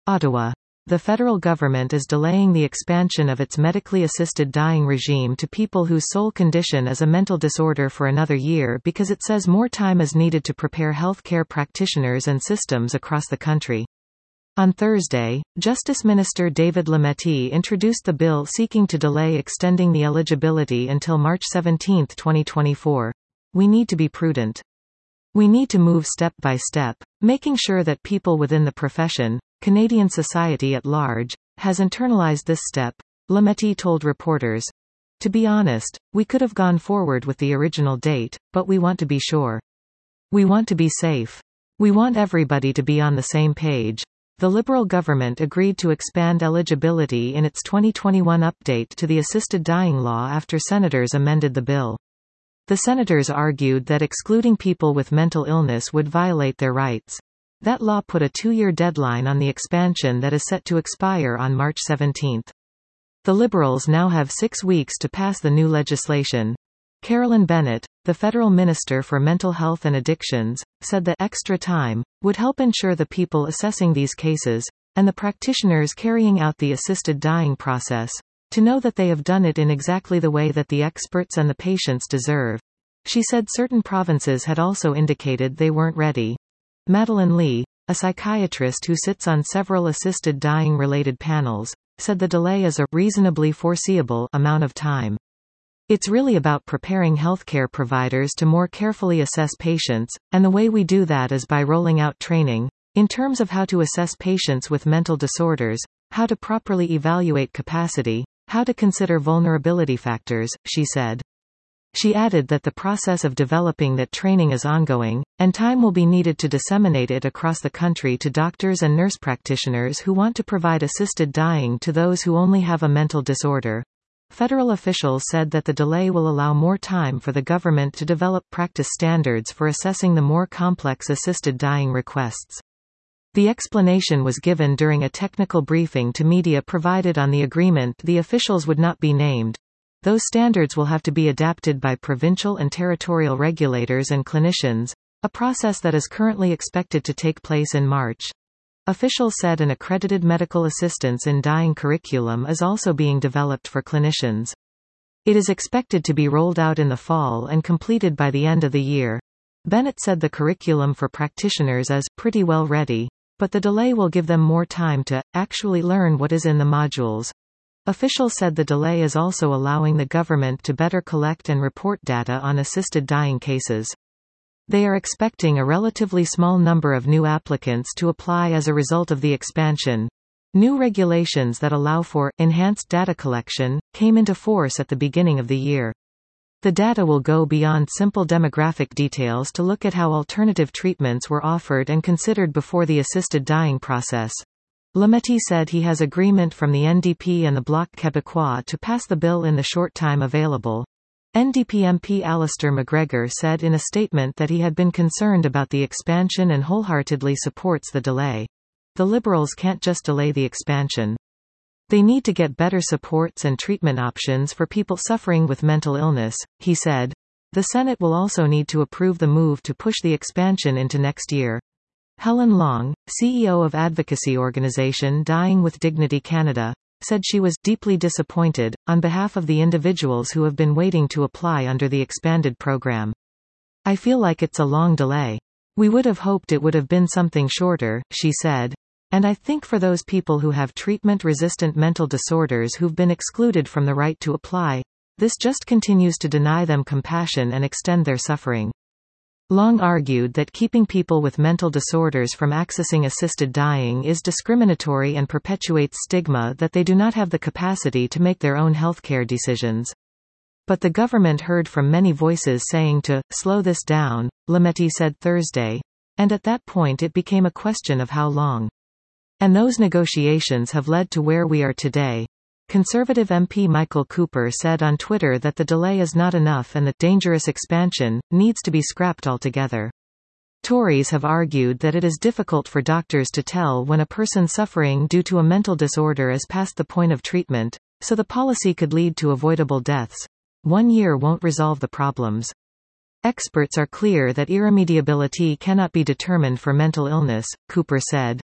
Ottawa. The federal government is delaying the expansion of its medically assisted dying regime to people whose sole condition is a mental disorder for another year because it says more time is needed to prepare healthcare practitioners and systems across the country. On Thursday, Justice Minister David Lametti introduced the bill seeking to delay extending the eligibility until March 17, 2024. We need to be prudent. We need to move step by step, making sure that people within the profession, Canadian society at large, has internalized this step, Lametti told reporters. To be honest, we could have gone forward with the original date, but we want to be sure. We want to be safe. We want everybody to be on the same page. The Liberal government agreed to expand eligibility in its 2021 update to the assisted dying law after senators amended the bill. The senators argued that excluding people with mental illness would violate their rights. That law put a 2-year deadline on the expansion that is set to expire on March 17. The Liberals now have 6 weeks to pass the new legislation. Carolyn Bennett, the federal minister for mental health and addictions, said that extra time would help ensure the people assessing these cases, and the practitioners carrying out the assisted dying process, to know that they have done it in exactly the way that the experts and the patients deserve. She said certain provinces had also indicated they weren't ready. Madeline Lee, a psychiatrist who sits on several assisted dying related panels, said the delay is a reasonably foreseeable amount of time. It's really about preparing healthcare providers to more carefully assess patients, and the way we do that is by rolling out training, in terms of how to assess patients with mental disorders, how to properly evaluate capacity, how to consider vulnerability factors, she said. She added that the process of developing that training is ongoing, and time will be needed to disseminate it across the country to doctors and nurse practitioners who want to provide assisted dying to those who only have a mental disorder. Federal officials said that the delay will allow more time for the government to develop practice standards for assessing the more complex assisted dying requests. The explanation was given during a technical briefing to media provided on the agreement. The officials would not be named. Those standards will have to be adapted by provincial and territorial regulators and clinicians, a process that is currently expected to take place in March. Officials said an accredited medical assistance in dying curriculum is also being developed for clinicians. It is expected to be rolled out in the fall and completed by the end of the year. Bennett said the curriculum for practitioners is pretty well ready, but the delay will give them more time to actually learn what is in the modules. Officials said the delay is also allowing the government to better collect and report data on assisted dying cases. They are expecting a relatively small number of new applicants to apply as a result of the expansion. New regulations that allow for enhanced data collection came into force at the beginning of the year. The data will go beyond simple demographic details to look at how alternative treatments were offered and considered before the assisted dying process. Lametti said he has agreement from the NDP and the Bloc Québécois to pass the bill in the short time available. NDP MP Alistair McGregor said in a statement that he had been concerned about the expansion and wholeheartedly supports the delay. The Liberals can't just delay the expansion. They need to get better supports and treatment options for people suffering with mental illness, he said. The Senate will also need to approve the move to push the expansion into next year. Helen Long, CEO of advocacy organization Dying with Dignity Canada, said she was deeply disappointed, on behalf of the individuals who have been waiting to apply under the expanded program. I feel like it's a long delay. We would have hoped it would have been something shorter, she said. And I think for those people who have treatment-resistant mental disorders who've been excluded from the right to apply, this just continues to deny them compassion and extend their suffering. Long argued that keeping people with mental disorders from accessing assisted dying is discriminatory and perpetuates stigma that they do not have the capacity to make their own healthcare decisions. But the government heard from many voices saying to slow this down, Lametti said Thursday, and at that point it became a question of how long. And those negotiations have led to where we are today. Conservative MP Michael Cooper said on Twitter that the delay is not enough and the dangerous expansion needs to be scrapped altogether. Tories have argued that it is difficult for doctors to tell when a person suffering due to a mental disorder is past the point of treatment, so the policy could lead to avoidable deaths. 1 year won't resolve the problems. Experts are clear that irremediability cannot be determined for mental illness, Cooper said.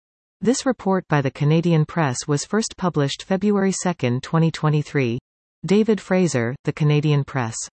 This report by the Canadian Press was first published February 2, 2023. David Fraser, The Canadian Press.